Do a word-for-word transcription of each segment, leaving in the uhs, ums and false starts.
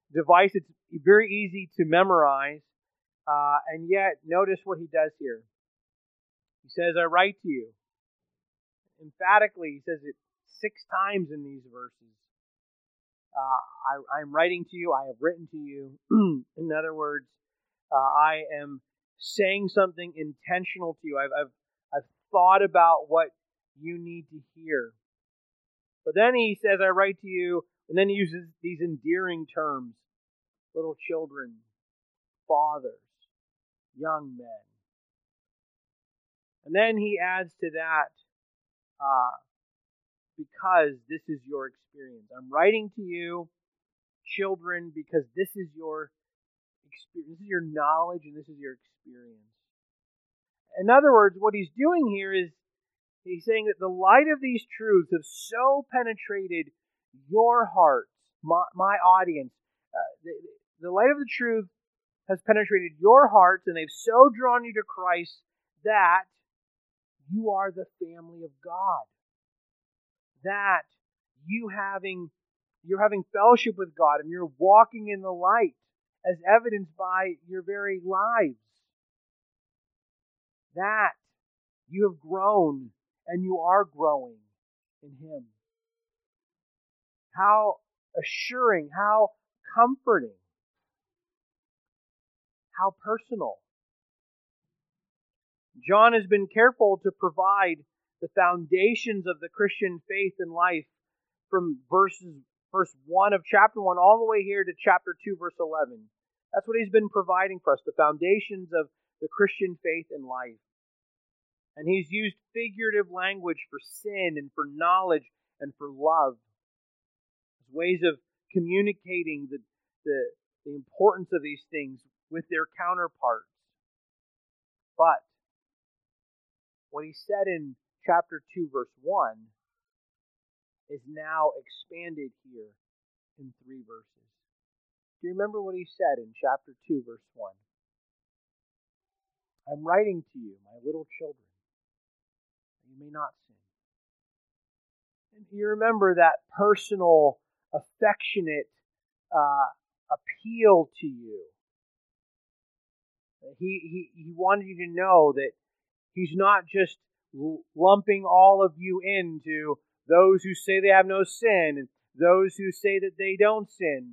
device. It's very easy to memorize. Uh, and yet, notice what he does here. He says, I write to you. Emphatically, he says it six times in these verses. Uh, I, I'm writing to you. I have written to you. In other words, uh, I am saying something intentional to you. I've, I've, I've thought about what you need to hear. But then he says, I write to you, and then he uses these endearing terms. Little children, fathers, young men. And then he adds to that, uh, because this is your experience. I'm writing to you, children, because this is your experience. This is your knowledge and this is your experience. In other words, what he's doing here is he's saying that the light of these truths have so penetrated your hearts, my, my audience. Uh, the, the light of the truth has penetrated your hearts, and they've so drawn you to Christ that you are the family of God. That you having you're having fellowship with God, and you're walking in the light, as evidenced by your very lives. That you have grown and you are growing in Him. How assuring, how comforting, how personal. John has been careful to provide the foundations of the Christian faith and life from verses verse one of chapter one all the way here to chapter two, verse eleven. That's what he's been providing for us, the foundations of the Christian faith and life. And he's used figurative language for sin and for knowledge and for love. As ways of communicating the, the, the importance of these things with their counterparts. But what he said in chapter two, verse one, is now expanded here in three verses. Do you remember what he said in chapter two, verse one? I'm writing to you, my little children, that you may not sin. And you remember that personal, affectionate uh, appeal to you. He, he, he wanted you to know that he's not just lumping all of you into those who say they have no sin and those who say that they don't sin.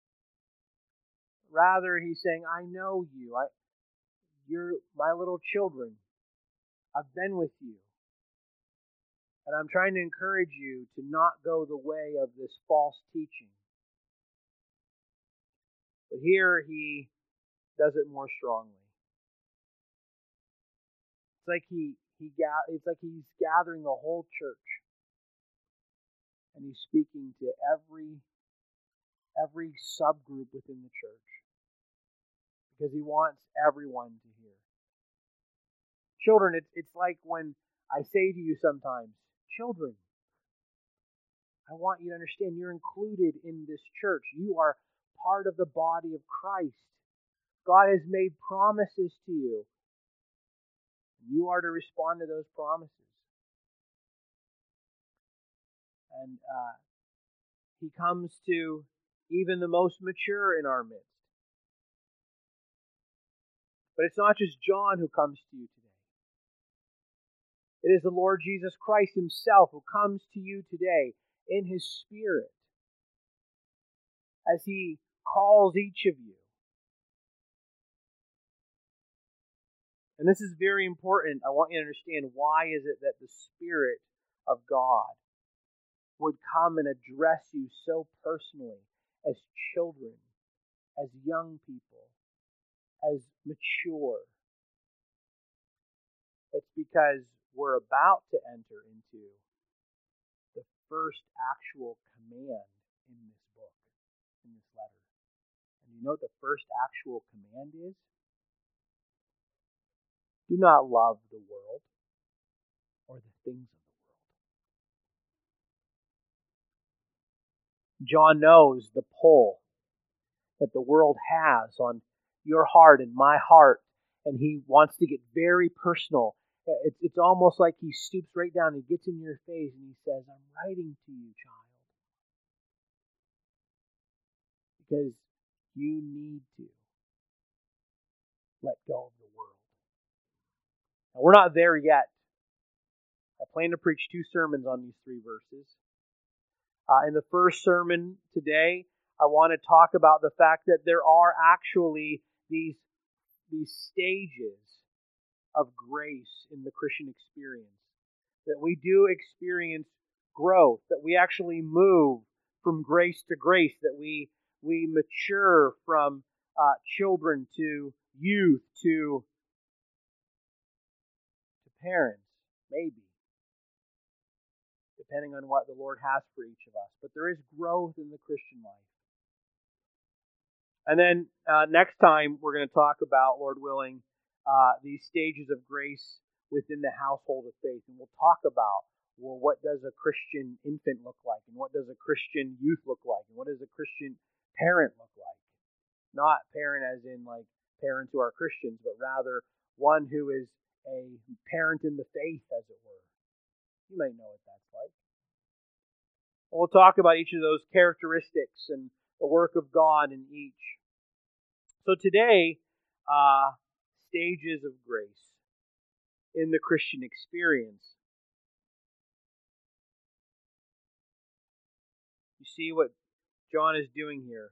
Rather, he's saying, I know you. I, you're my little children. I've been with you. And I'm trying to encourage you to not go the way of this false teaching. But here he does it more strongly. It's like he, he it's like he's gathering the whole church. And he's speaking to every every subgroup within the church. Because he wants everyone to hear. Children, it's, it's like when I say to you sometimes, children, I want you to understand you're included in this church. You are part of the body of Christ. God has made promises to you. You are to respond to those promises. And uh, he comes to even the most mature in our midst. But it's not just John who comes to you today. It is the Lord Jesus Christ himself who comes to you today in his Spirit as he calls each of you. And this is very important. I want you to understand, why is it that the Spirit of God would come and address you so personally as children, as young people, as mature? It's because we're about to enter into the first actual command in this book, in this letter. And you know what the first actual command is? Do not love the world or the things of the world. John knows the pull that the world has on your heart and my heart, and he wants to get very personal. It's, it's almost like he stoops right down and gets in your face and he says, I'm writing to you, child. Because You need to let go of the world. Now, we're not there yet. I plan to preach two sermons on these three verses. Uh, in the first sermon today, I want to talk about the fact that there are actually these, these stages of grace in the Christian experience. That we do experience growth, that we actually move from grace to grace, that we we mature from uh, children to youth to, to parents, maybe, depending on what the Lord has for each of us. But there is growth in the Christian life. And then uh, next time we're going to talk about, Lord willing, uh, these stages of grace within the household of faith. And we'll talk about, well, what does a Christian infant look like? And what does a Christian youth look like? And what does a Christian parent look like? Not parent as in like parents who are Christians, but rather one who is a parent in the faith, as it were. You might know what that's like. And we'll talk about each of those characteristics and the work of God in each. So today, uh, stages of grace in the Christian experience. You see what John is doing here.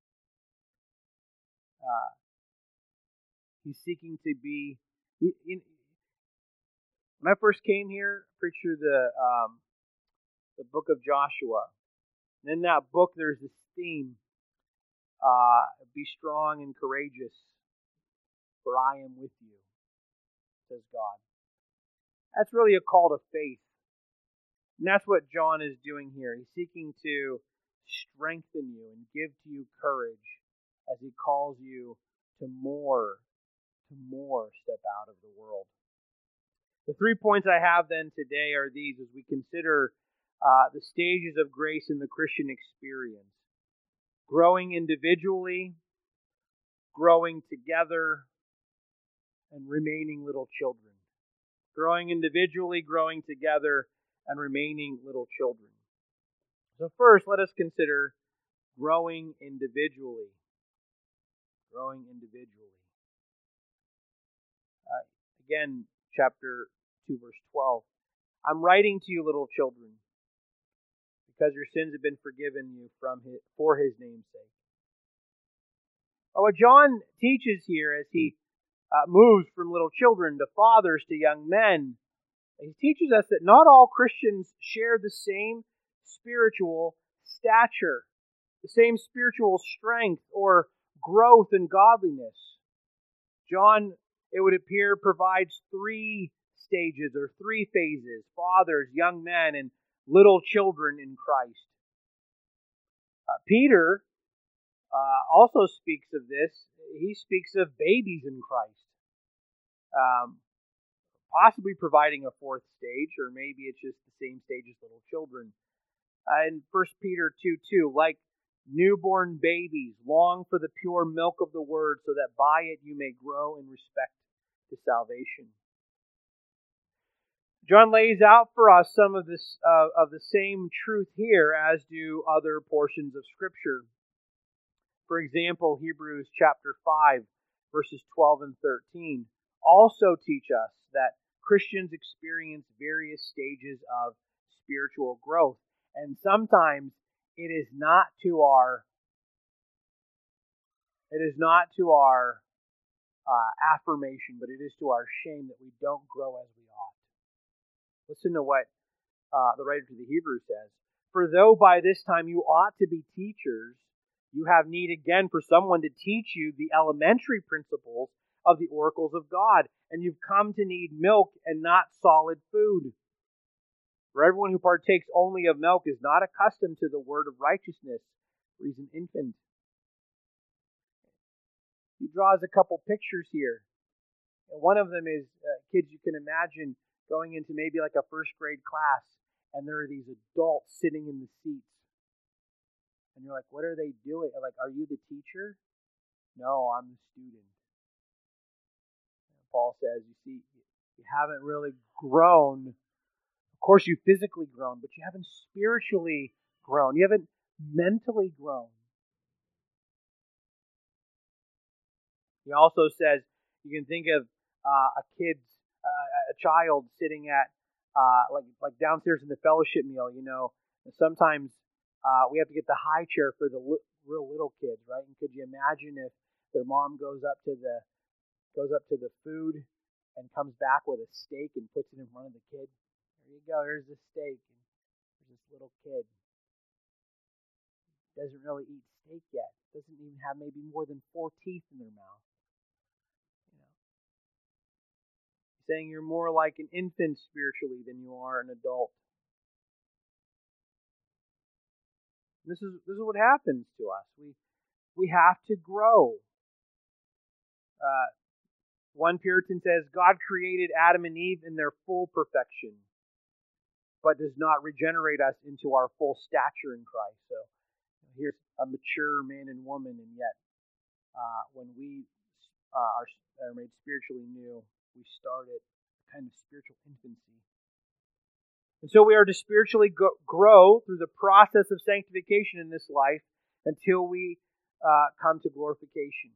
Uh, he's seeking to be. He, in, when I first came here, I preached through the um, the book of Joshua. And in that book, there's this theme: uh, "Be strong and courageous, for I am with you," says God. That's really a call to faith. And that's what John is doing here. He's seeking to strengthen you and give to you courage as he calls you to more, to more step out of the world. The three points I have then today are these as we consider uh, the stages of grace in the Christian experience. Growing individually, growing together, and remaining little children. Growing individually, growing together, and remaining little children. So first, let us consider growing individually. Growing individually. Uh, again, chapter two, verse twelve. I'm writing to you, little children, because your sins have been forgiven you from his, for his name's sake. Well, what John teaches here as he uh, moves from little children to fathers to young men, he teaches us that not all Christians share the same spiritual stature, the same spiritual strength or growth in godliness. John, it would appear, provides three stages or three phases: fathers, young men, and little children in Christ. Uh, Peter uh, also speaks of this. He speaks of babies in Christ. Um, possibly providing a fourth stage, or maybe it's just the same stage as little children. Uh, in First Peter two two, like newborn babies, long for the pure milk of the word, so that by it you may grow in respect to salvation. John lays out for us some of this uh, of the same truth here as do other portions of Scripture. For example, Hebrews chapter five, verses twelve and thirteen, also teach us that Christians experience various stages of spiritual growth. And sometimes it is not to our it is not to our uh, affirmation, but it is to our shame that we don't grow as we ought. Listen to what uh, the writer to the Hebrews says. For though by this time you ought to be teachers, you have need again for someone to teach you the elementary principles of the oracles of God, and you've come to need milk and not solid food. For everyone who partakes only of milk is not accustomed to the word of righteousness, for he's an infant. He draws a couple pictures here. And one of them is uh, kids you can imagine going into maybe like a first grade class, and there are these adults sitting in the seats. And you're like, what are they doing? Like, are you the teacher? No, I'm the student. And Paul says, you see, you haven't really grown. Of course, you've physically grown, but you haven't spiritually grown. You haven't mentally grown. He also says you can think of uh, a kid's, uh, a child sitting at uh, like like downstairs in the fellowship meal. You know, and sometimes uh, we have to get the high chair for the li- real little kids, right? And could you imagine if their mom goes up to the goes up to the food and comes back with a steak and puts it in front of the kid? There you go. Here's the steak. And there's this little kid. Doesn't really eat steak yet. Doesn't even have maybe more than four teeth in their mouth. You know, saying you're more like an infant spiritually than you are an adult. This is this is what happens to us. We we have to grow. Uh, one Puritan says God created Adam and Eve in their full perfection, but does not regenerate us into our full stature in Christ. So here's a mature man and woman, and yet uh, when we uh, are, are made spiritually new, we start at a kind of spiritual infancy. And so we are to spiritually go- grow through the process of sanctification in this life until we uh, come to glorification.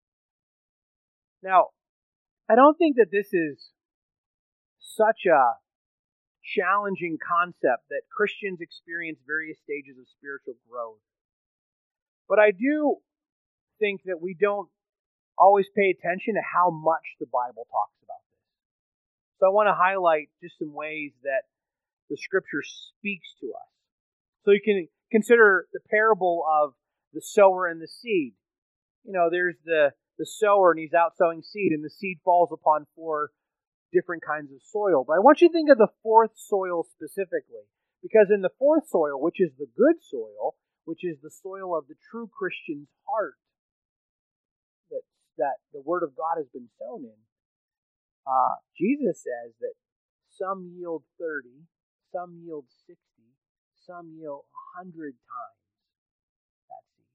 Now, I don't think that this is such a challenging concept that Christians experience various stages of spiritual growth. But I do think that we don't always pay attention to how much the Bible talks about this. So I want to highlight just some ways that the Scripture speaks to us. So you can consider the parable of the sower and the seed. You know, there's the, the sower and he's out sowing seed, and the seed falls upon four different kinds of soil. But I want you to think of the fourth soil specifically, because in the fourth soil, which is the good soil, which is the soil of the true Christian's heart, that, that the Word of God has been sown in, uh, Jesus says that some yield thirty, some yield sixty, some yield one hundred times that seed.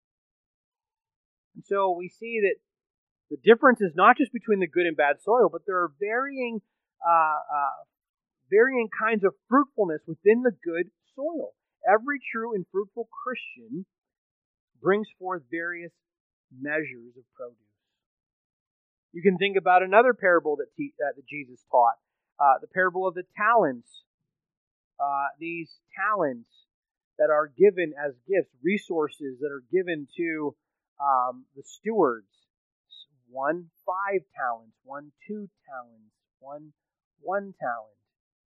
And so we see that the difference is not just between the good and bad soil, but there are varying uh, uh, varying kinds of fruitfulness within the good soil. Every true and fruitful Christian brings forth various measures of produce. You can think about another parable that, te- uh, that Jesus taught, uh, the parable of the talents. Uh, these talents that are given as gifts, resources that are given to um, the stewards. One five talents, one two talents, one one talent.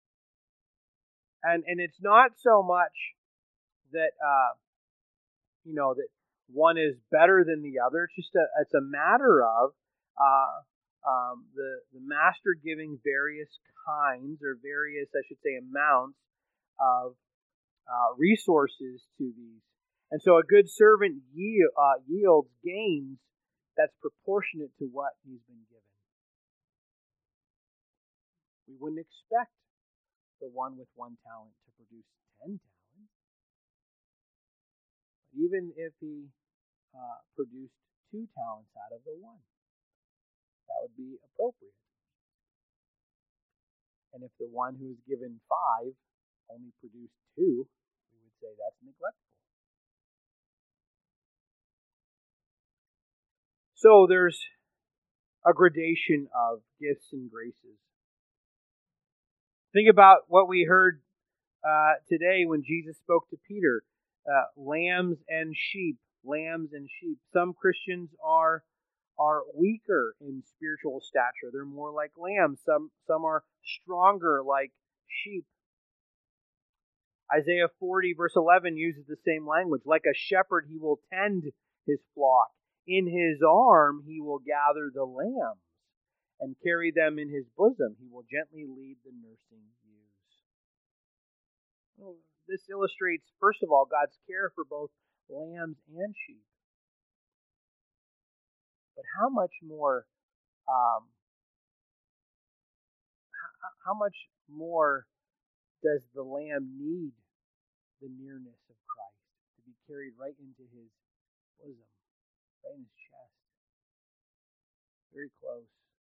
And and it's not so much that uh, you know that one is better than the other. It's just a it's a matter of uh, um, the the master giving various kinds or various, I should say, amounts of uh, resources to these. And so a good servant yield, uh, yields gains that's proportionate to what he's been given. We wouldn't expect the one with one talent to produce ten talents. But even if he uh, produced two talents out of the one, that would be appropriate. And if the one who was given five only produced two, we would say that's neglectful. So there's a gradation of gifts and graces. Think about what we heard uh, today when Jesus spoke to Peter. Uh, lambs and sheep, lambs and sheep. Some Christians are are weaker in spiritual stature. They're more like lambs. Some some are stronger like sheep. Isaiah forty verse eleven uses the same language. Like a shepherd, he will tend his flock. In his arm, he will gather the lambs and carry them in his bosom. He will gently lead the nursing ewes. Well, this illustrates, first of all, God's care for both lambs and sheep. But how much more, um, how, how much more does the lamb need the nearness of Christ to be carried right into his bosom, right in his chest, very close?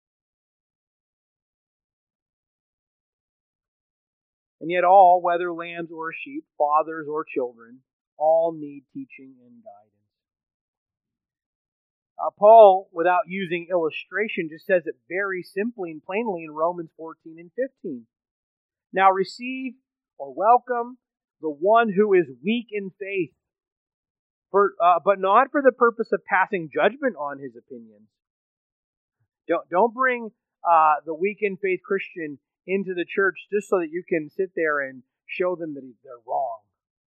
And yet all, whether lambs or sheep, fathers or children, all need teaching and guidance. Uh, Paul, without using illustration, just says it very simply and plainly in Romans fourteen and fifteen. Now receive or welcome the one who is weak in faith, for, uh, but not for the purpose of passing judgment on his opinions. Don't, don't bring uh, the weak in faith Christian into the church just so that you can sit there and show them that they're wrong.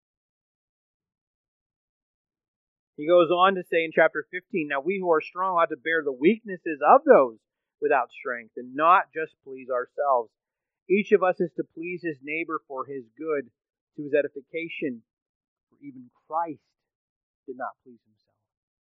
He goes on to say in chapter fifteen, now we who are strong ought to bear the weaknesses of those without strength and not just please ourselves. Each of us is to please his neighbor for his good, to his edification. For even Christ did not please himself.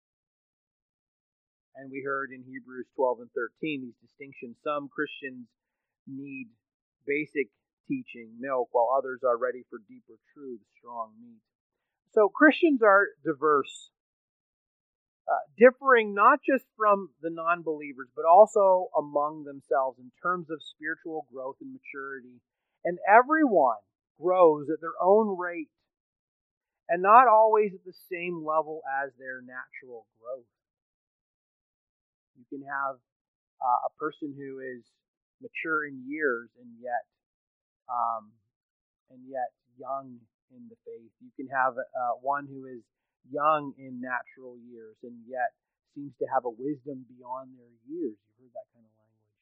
And we heard in Hebrews twelve and thirteen these distinctions. Some Christians need basic teaching, milk, while others are ready for deeper truths, strong meat. So Christians are diverse. Uh, differing not just from the non-believers, but also among themselves in terms of spiritual growth and maturity. And everyone grows at their own rate, and not always at the same level as their natural growth. You can have uh, a person who is mature in years and yet, um, and yet young in the faith. You can have uh, one who is young in natural years and yet seems to have a wisdom beyond their years. You've heard that kind of language.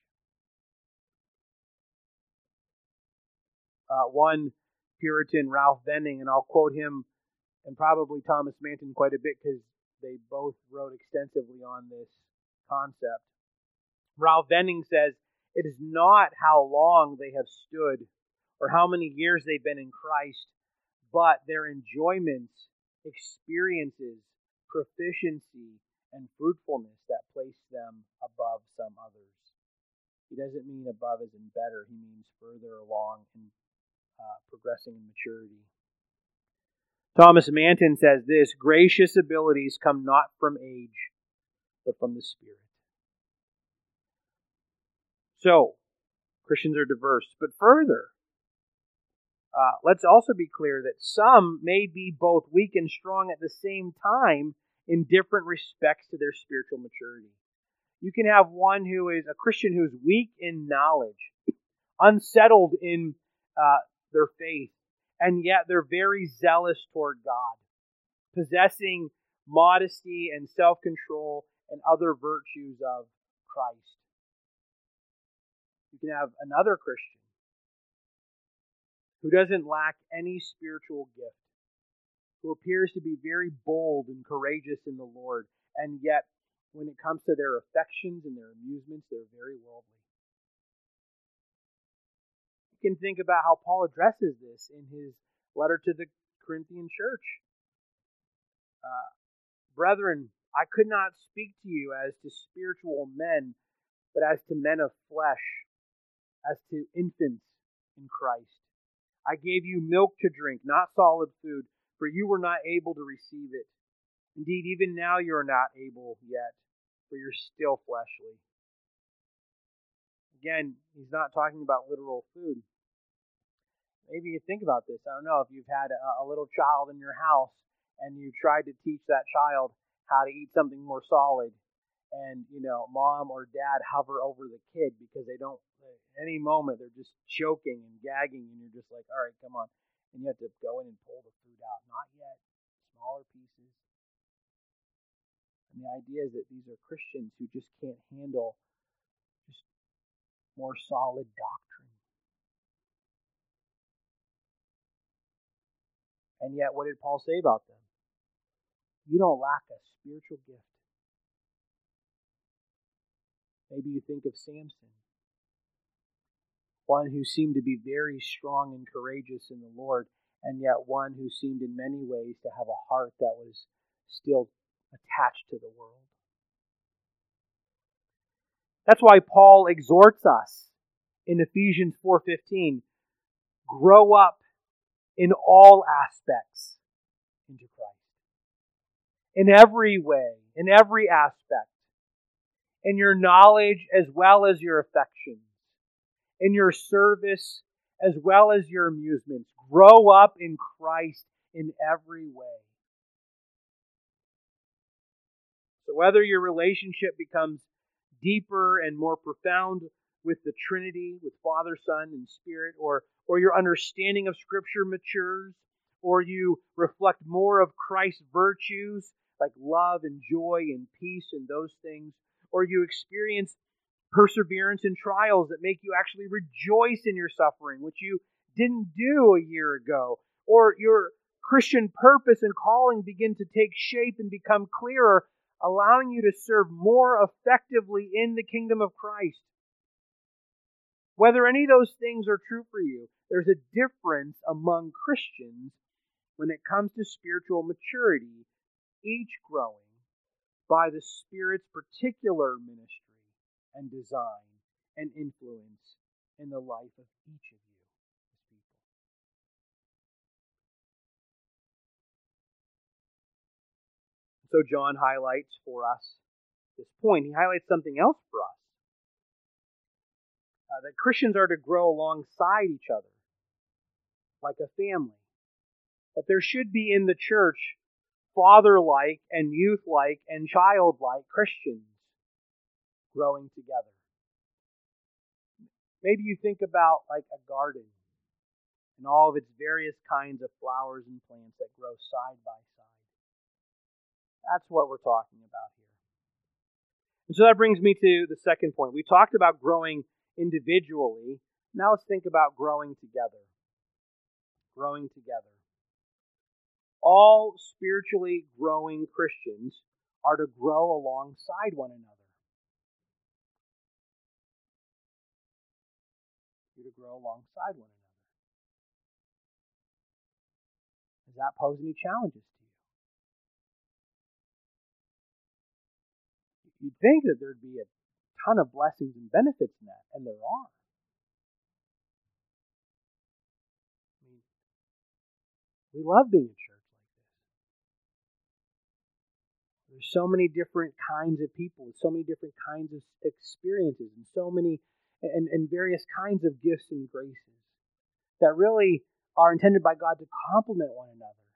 Uh, one Puritan, Ralph Venning, and I'll quote him and probably Thomas Manton quite a bit because they both wrote extensively on this concept. Ralph Venning says, it is not how long they have stood or how many years they've been in Christ, but their enjoyments, experiences, proficiency, and fruitfulness that place them above some others. He doesn't mean above as in better. He means further along in uh, progressing in maturity. Thomas Manton says this, gracious abilities come not from age, but from the Spirit. So, Christians are diverse. But further, Uh, let's also be clear that some may be both weak and strong at the same time in different respects to their spiritual maturity. You can have one who is a Christian who is weak in knowledge, unsettled in uh, their faith, and yet they're very zealous toward God, possessing modesty and self-control and other virtues of Christ. You can have another Christian who doesn't lack any spiritual gift, who appears to be very bold and courageous in the Lord, and yet when it comes to their affections and their amusements, they're very worldly. You can think about how Paul addresses this in his letter to the Corinthian church. Uh, Brethren, I could not speak to you as to spiritual men, but as to men of flesh, as to infants in Christ. I gave you milk to drink, not solid food, for you were not able to receive it. Indeed, even now you are not able yet, for you're still fleshly. Again, he's not talking about literal food. Maybe you think about this. I don't know if you've had a, a little child in your house and you tried to teach that child how to eat something more solid, and, you know, mom or dad hover over the kid because they don't, at any moment, they're just choking and gagging, and you're just like, all right, come on. And you have to go in and pull the food out. Not yet. Smaller pieces. And the idea is that these are Christians who just can't handle just more solid doctrine. And yet, what did Paul say about them? You don't lack a spiritual gift. Maybe you think of Samson, one who seemed to be very strong and courageous in the Lord, and yet one who seemed in many ways to have a heart that was still attached to the world. That's why Paul exhorts us in Ephesians four fifteen, grow up in all aspects into Christ. In every way, in every aspect. In your knowledge as well as your affections. In your service as well as your amusements. Grow up in Christ in every way. So So whether your relationship becomes deeper and more profound with the Trinity, with Father, Son, and Spirit, or, or your understanding of Scripture matures, or you reflect more of Christ's virtues like love and joy and peace and those things, or you experience perseverance in trials that make you actually rejoice in your suffering, which you didn't do a year ago, or your Christian purpose and calling begin to take shape and become clearer, allowing you to serve more effectively in the kingdom of Christ. Whether any of those things are true for you, there's a difference among Christians when it comes to spiritual maturity, each growing by the Spirit's particular ministry and design and influence in the life of each of you as people. So John highlights for us this point. He highlights something else for us. Uh, that Christians are to grow alongside each other, like a family. That there should be in the church father-like and youth-like and child-like Christians growing together. Maybe you think about like a garden and all of its various kinds of flowers and plants that grow side by side. That's what we're talking about here. And so that brings me to the second point. We talked about growing individually. Now let's think about growing together. Growing together. All spiritually growing Christians are to grow alongside one another. You're to grow alongside one another. Does that pose any challenges to you? You'd think that there'd be a ton of blessings and benefits in that, and there are. I mean, we love being a church like this. There's so many different kinds of people, so many different kinds of experiences, and so many and, and various kinds of gifts and graces that really are intended by God to complement one another.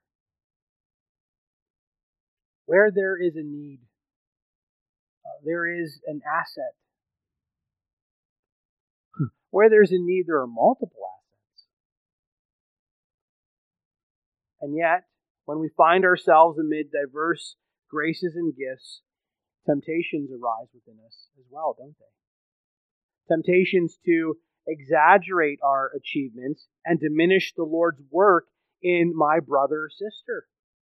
Where there is a need, uh, there is an asset. Where there's a need, there are multiple assets. And yet, when we find ourselves amid diverse graces and gifts, temptations arise within us as well, don't they? Temptations to exaggerate our achievements and diminish the Lord's work in my brother or sister.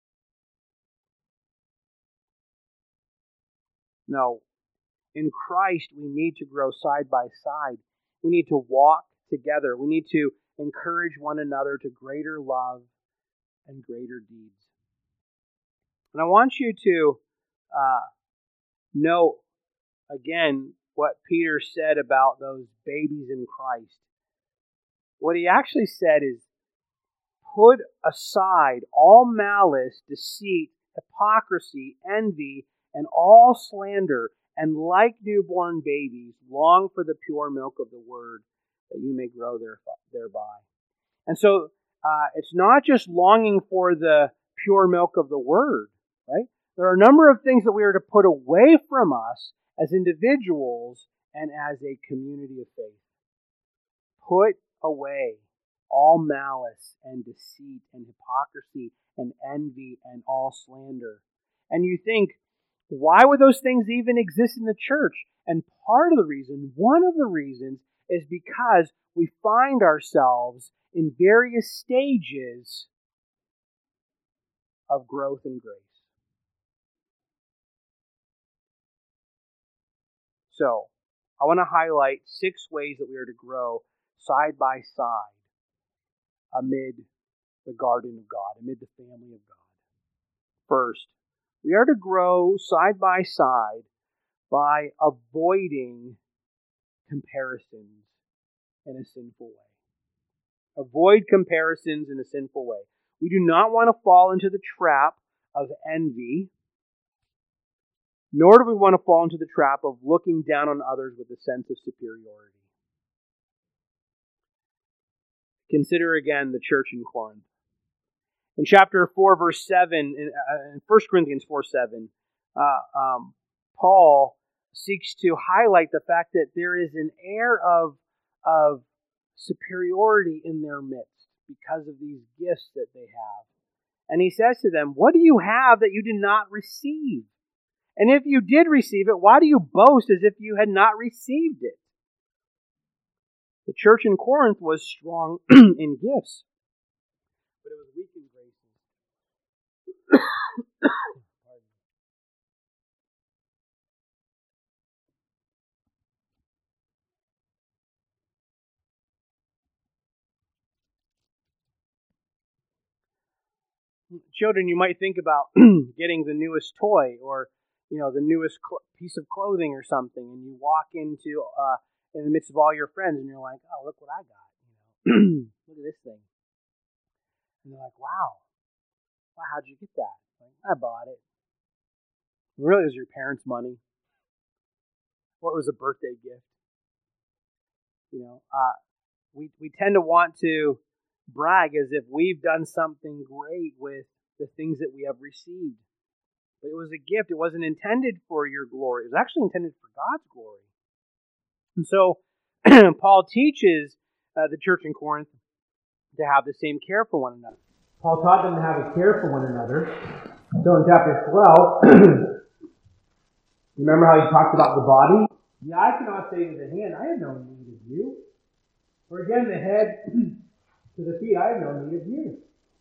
No, in Christ we need to grow side by side. We need to walk together. We need to encourage one another to greater love and greater deeds. And I want you to uh, note again what Peter said about those babies in Christ. What he actually said is, put aside all malice, deceit, hypocrisy, envy, and all slander, and like newborn babies, long for the pure milk of the word, that you may grow thereby. And so, uh, it's not just longing for the pure milk of the word, right? There are a number of things that we are to put away from us as individuals and as a community of faith. Put away all malice and deceit and hypocrisy and envy and all slander. And you think, why would those things even exist in the church? And part of the reason, one of the reasons, is because we find ourselves in various stages of growth and grace. So, I want to highlight six ways that we are to grow side by side amid the garden of God, amid the family of God. First, we are to grow side by side by avoiding comparisons in a sinful way. Avoid comparisons in a sinful way. We do not want to fall into the trap of envy, nor do we want to fall into the trap of looking down on others with a sense of superiority. Consider again the church in Corinth. In chapter four, verse seven, in, uh, in First Corinthians four, seven, uh, um, Paul seeks to highlight the fact that there is an air of, of superiority in their midst because of these gifts that they have. And he says to them, what do you have that you did not receive? And if you did receive it, why do you boast as if you had not received it? The church in Corinth was strong in gifts, but it was weak in graces. Children, you might think about getting the newest toy or, you know, the newest cl- piece of clothing or something, and you walk into uh, in the midst of all your friends, and you're like, "Oh, look what I got! You know, look at this thing." And they're like, "Wow, wow, how'd you get that?" Like, I bought it. Really, it was your parents' money, or it was a birthday gift. You know, uh, we we tend to want to brag as if we've done something great with the things that we have received. But it was a gift. It wasn't intended for your glory. It was actually intended for God's glory. And so Paul teaches uh, the church in Corinth to have the same care for one another. Paul taught them to have a care for one another. So in chapter twelve, remember how he talked about the body? The eye cannot say to the hand, I have no need of you. Or again, the head to the feet, I have no need of you.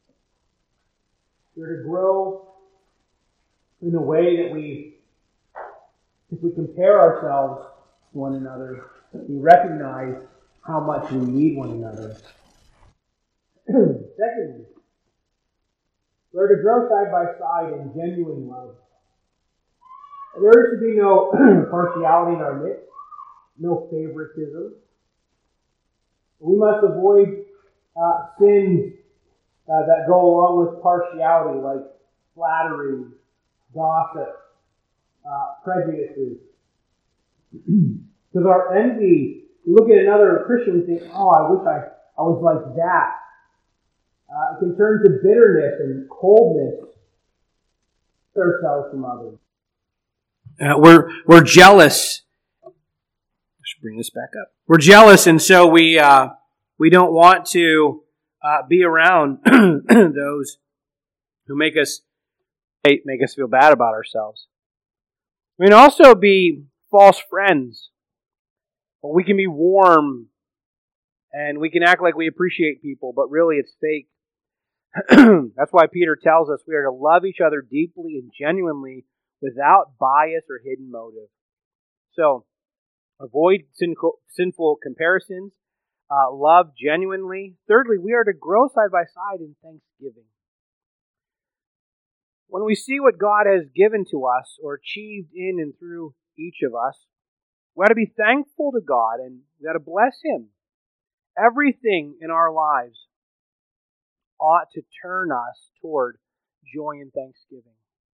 We're to grow in a way that we, if we compare ourselves to one another, we recognize how much we need one another. Secondly, we're to grow side by side in genuine love. There is to be no partiality in our midst, no favoritism. We must avoid uh, sins uh, that go along with partiality, like flattery, gossip, uh, prejudices. Because our envy, we look at another Christian and think, oh, I wish I, I was like that. Uh, it can turn to bitterness and coldness ourselves from others. Uh, we're we're jealous. I should bring this back up. We're jealous, and so we uh, we don't want to uh, be around those who make us make us feel bad about ourselves. We can also be false friends. We can be warm, and we can act like we appreciate people, but really it's fake. That's why Peter tells us we are to love each other deeply and genuinely without bias or hidden motive. So, avoid sinful, sinful comparisons. Uh, love genuinely. Thirdly, we are to grow side by side in thanksgiving. When we see what God has given to us or achieved in and through each of us, we got to be thankful to God and we got to bless Him. Everything in our lives ought to turn us toward joy and thanksgiving.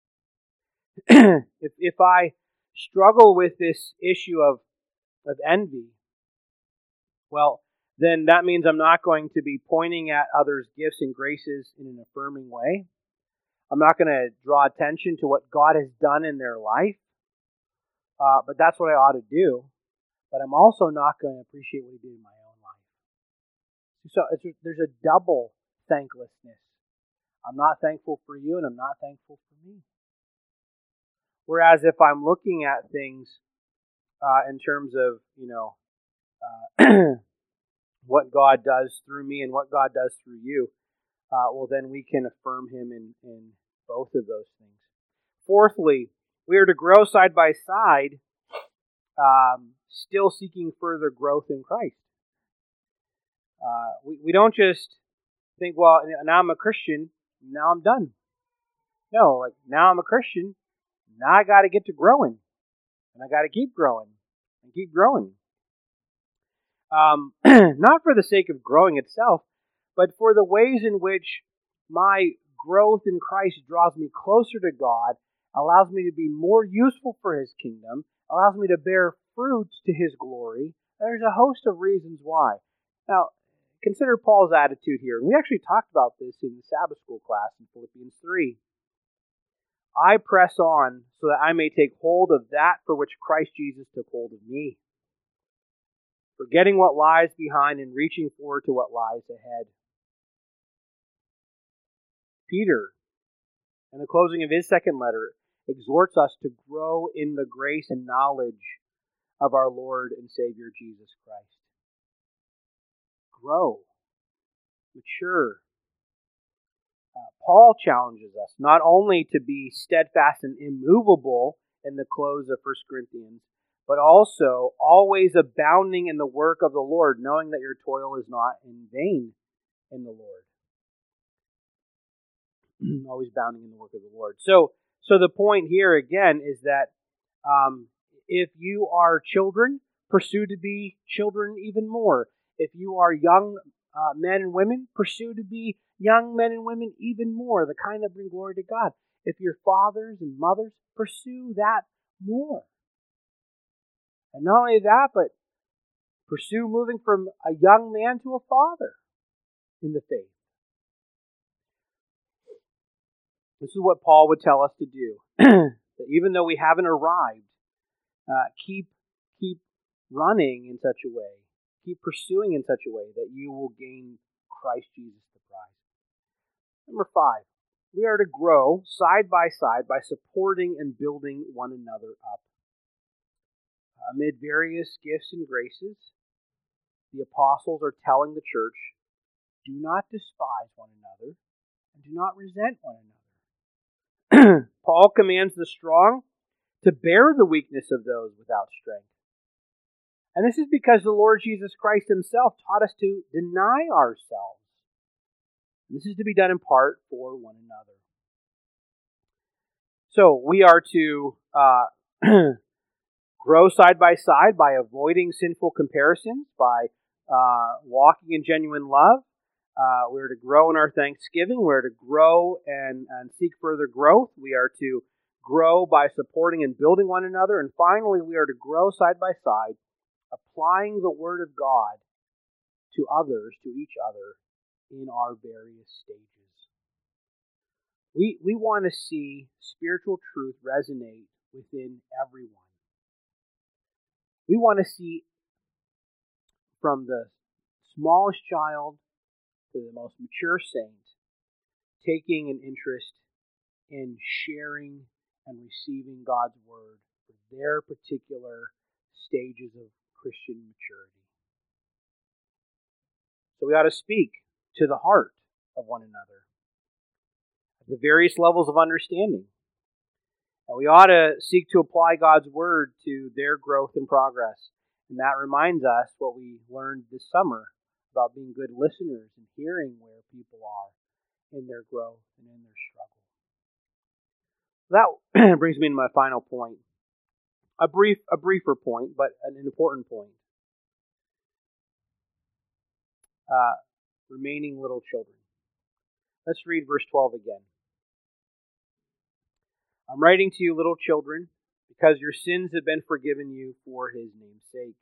if if I struggle with this issue of, of envy, well, then that means I'm not going to be pointing at others' gifts and graces in an affirming way. I'm not going to draw attention to what God has done in their life, uh, but that's what I ought to do. But I'm also not going to appreciate what He did in my own life. So it's, there's a double thanklessness. I'm not thankful for you, and I'm not thankful for me. Whereas if I'm looking at things uh, in terms of, you know, uh, what God does through me and what God does through you, uh, well, then we can affirm Him in, in both of those things. Fourthly, we are to grow side by side, um, still seeking further growth in Christ. Uh, we, we don't just think, well, now I'm a Christian, now I'm done. No, like, now I'm a Christian, now I got to get to growing. And I got to keep growing and keep growing. Um, not for the sake of growing itself, but for the ways in which my growth in Christ draws me closer to God, allows me to be more useful for His kingdom, allows me to bear fruit to His glory. There's a host of reasons why. Now, consider Paul's attitude here. And we actually talked about this in the Sabbath school class in Philippians three. I press on so that I may take hold of that for which Christ Jesus took hold of me, forgetting what lies behind and reaching forward to what lies ahead. Peter, in the closing of his second letter, exhorts us to grow in the grace and knowledge of our Lord and Savior Jesus Christ. Grow. Mature. Uh, Paul challenges us not only to be steadfast and immovable in the close of First Corinthians, but also always abounding in the work of the Lord, knowing that your toil is not in vain in the Lord. Always abounding in the work of the Lord. So, so the point here again is that um, if you are children, pursue to be children even more. If you are young uh, men and women, pursue to be young men and women even more, the kind that bring glory to God. If you're fathers and mothers, pursue that more. And not only that, but pursue moving from a young man to a father in the faith. This is what Paul would tell us to do. That even though we haven't arrived, uh, keep keep running in such a way, keep pursuing in such a way that you will gain Christ Jesus the prize. Number five, we are to grow side by side by supporting and building one another up. Amid various gifts and graces, the apostles are telling the church, do not despise one another and do not resent one another. Paul commands the strong to bear the weakness of those without strength. And this is because the Lord Jesus Christ himself taught us to deny ourselves. This is to be done in part for one another. So we are to uh, grow side by side by avoiding sinful comparisons, by uh, walking in genuine love. Uh, we're to grow in our thanksgiving. We're to grow and, and seek further growth. We are to grow by supporting and building one another. And finally, we are to grow side by side, applying the Word of God to others, to each other, in our various stages. We, we want to see spiritual truth resonate within everyone. We want to see from the smallest child to the most mature saint taking an interest in sharing and receiving God's Word for their particular stages of Christian maturity. So we ought to speak to the heart of one another at the various levels of understanding. And we ought to seek to apply God's Word to their growth and progress. And that reminds us what we learned this summer about being good listeners and hearing where people are in their growth and in their struggle. That brings me to my final point. A brief, a briefer point, but an important point. Uh, remaining little children. Let's read verse twelve again. I'm writing to you, little children, because your sins have been forgiven you for his name's sake.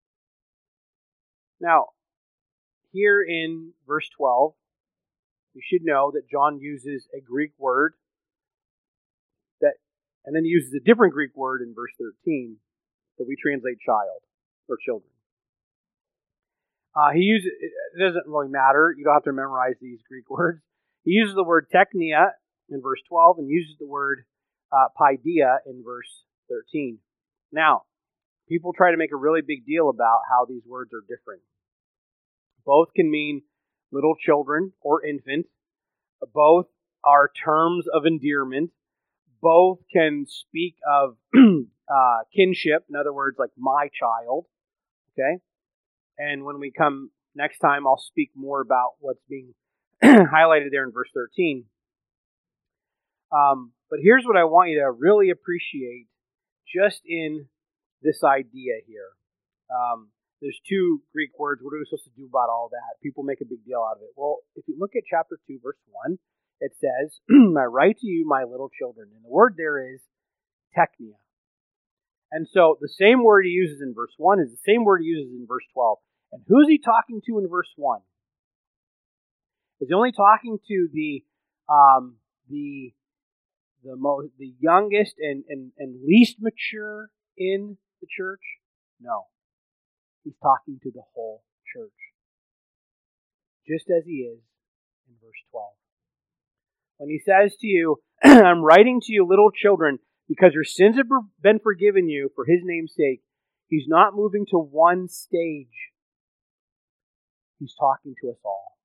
Now, here in verse twelve, you should know that John uses a Greek word that, and then he uses a different Greek word in verse thirteen that we translate child or children. Uh, he uses, it doesn't really matter. You don't have to memorize these Greek words. He uses the word teknia in verse twelve and uses the word uh, paideia in verse thirteen. Now, people try to make a really big deal about how these words are different. Both can mean little children or infant. Both are terms of endearment. Both can speak of uh, kinship, in other words, like my child. Okay? And when we come next time, I'll speak more about what's being highlighted there in verse thirteen. Um, but here's what I want you to really appreciate just in this idea here. Um, there's two Greek words. What are we supposed to do about all that? People make a big deal out of it. Well, if you look at chapter two, verse one, it says, I write to you, my little children. And the word there is teknia. And so the same word he uses in verse one is the same word he uses in verse twelve. And who's he talking to in verse one? Is he only talking to the um, the the most, the youngest and, and, and least mature in the church? No. He's talking to the whole church. Just as he is in verse twelve. When he says to you, I'm writing to you little children, because your sins have been forgiven you for his name's sake, he's not moving to one stage. He's talking to us all.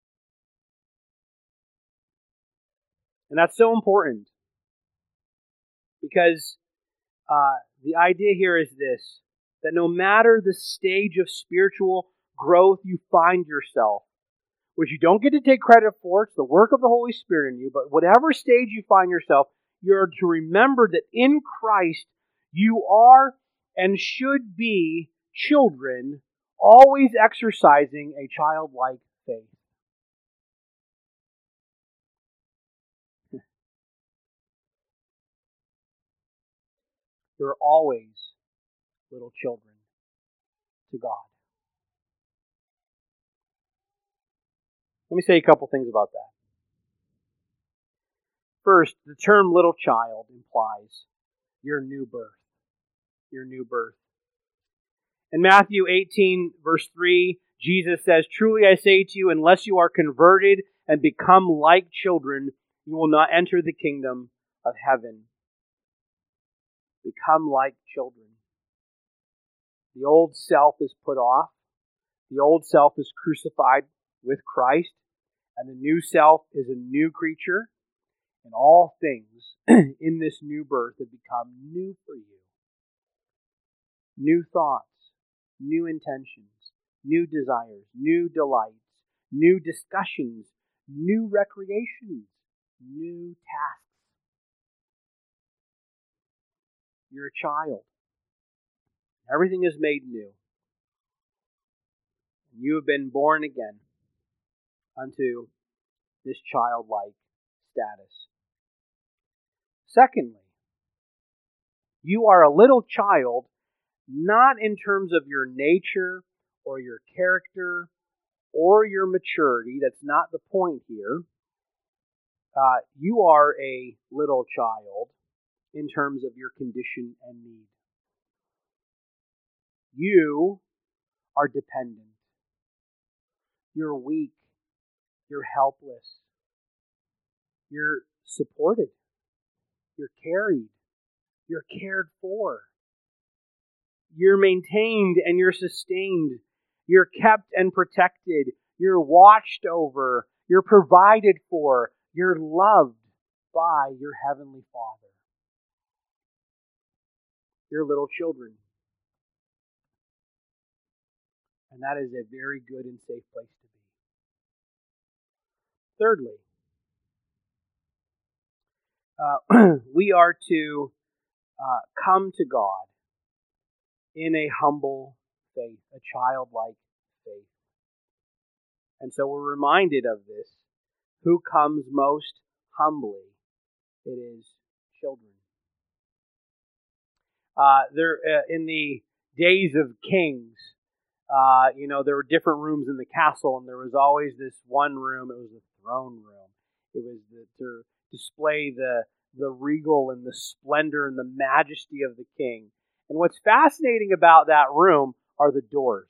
And that's so important. Because uh, the idea here is this, that no matter the stage of spiritual growth you find yourself, which you don't get to take credit for, it's the work of the Holy Spirit in you, but whatever stage you find yourself, you're to remember that in Christ you are and should be children, always exercising a childlike faith. You're always little children to God. Let me say a couple things about that. First, the term little child implies your new birth. Your new birth. In Matthew eighteen, verse three, Jesus says, Truly I say to you, unless you are converted and become like children, you will not enter the kingdom of heaven. Become like children. The old self is put off. The old self is crucified with Christ. And the new self is a new creature. And all things in this new birth have become new for you. New thoughts, new intentions, new desires, new delights, new discussions, new recreations, new tasks. You're a child. Everything is made new. You have been born again unto this childlike status. Secondly, you are a little child, not in terms of your nature or your character or your maturity. That's not the point here. Uh, you are a little child in terms of your condition and need. You are dependent. You're weak. You're helpless. You're supported. You're carried. You're cared for. You're maintained and you're sustained. You're kept and protected. You're watched over. You're provided for. You're loved by your Heavenly Father. You're little children. And that is a very good and safe place to be. Thirdly, uh, we are to uh, come to God in a humble faith, a childlike faith. And so we're reminded of this. Who comes most humbly? It is children. Uh, there, uh, in the days of kings, uh, you know, there were different rooms in the castle, and there was always this one room. It was the throne room. It was the, to display the the regal and the splendor and the majesty of the king. And what's fascinating about that room are the doors.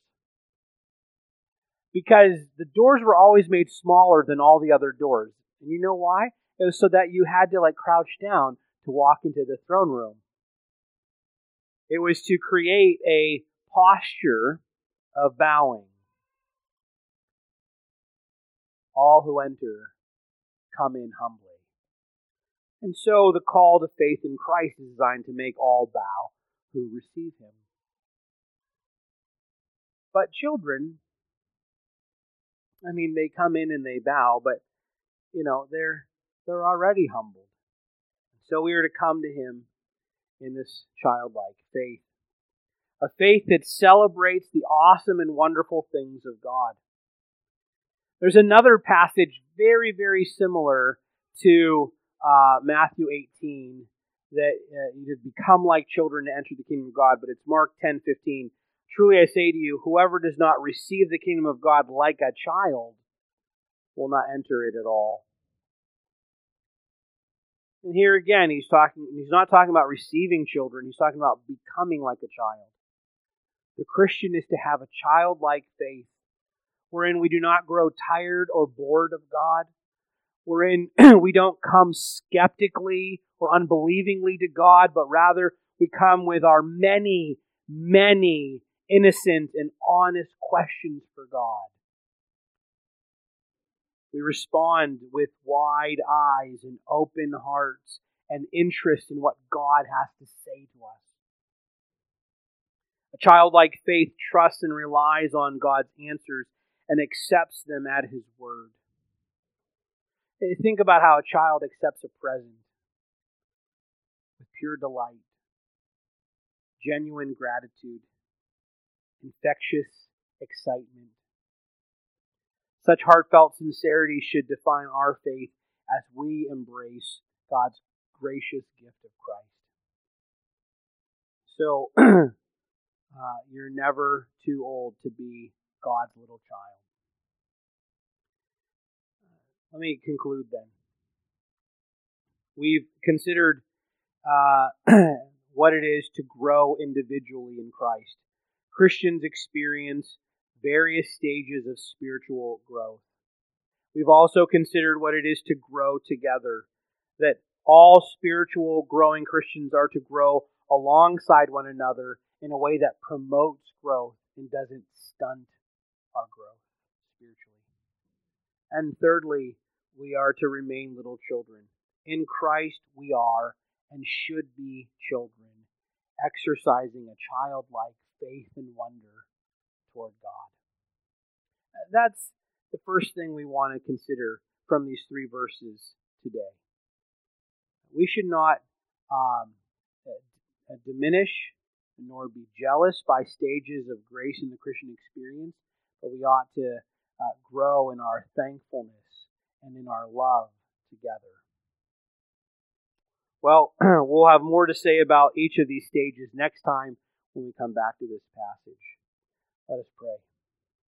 Because the doors were always made smaller than all the other doors. And you know why? It was so that you had to like crouch down to walk into the throne room. It was to create a posture of bowing. All who enter come in humbly. And so the call to faith in Christ is designed to make all bow who receive him. But children, I mean, they come in and they bow, but, you know, they're they're already humbled. So we are to come to him in this childlike faith. A faith that celebrates the awesome and wonderful things of God. There's another passage very, very similar to uh, Matthew eighteen, that uh, you just become like children to enter the kingdom of God, but it's Mark ten fifteen. Truly I say to you, whoever does not receive the kingdom of God like a child will not enter it at all. And here again, he's talking. He's not talking about receiving children. He's talking about becoming like a child. The Christian is to have a childlike faith, wherein we do not grow tired or bored of God, wherein we don't come skeptically or unbelievingly to God, but rather we come with our many, many innocent and honest questions for God. We respond with wide eyes and open hearts and interest in what God has to say to us. A childlike faith trusts and relies on God's answers and accepts them at His word. Think about how a child accepts a present with pure delight, genuine gratitude, infectious excitement. Such heartfelt sincerity should define our faith as we embrace God's gracious gift of Christ. So, uh, you're never too old to be God's little child. Let me conclude then. We've considered uh, what it is to grow individually in Christ. Christians experience various stages of spiritual growth. We've also considered what it is to grow together, that all spiritual growing Christians are to grow alongside one another in a way that promotes growth and doesn't stunt our growth spiritually. And thirdly, we are to remain little children. In Christ we are and should be children, exercising a childlike faith and wonder toward God. That's the first thing we want to consider from these three verses today. We should not um, diminish nor be jealous by stages of grace in the Christian experience, but we ought to uh, grow in our thankfulness and in our love together. Well, we'll have more to say about each of these stages next time when we come back to this passage. Let us pray.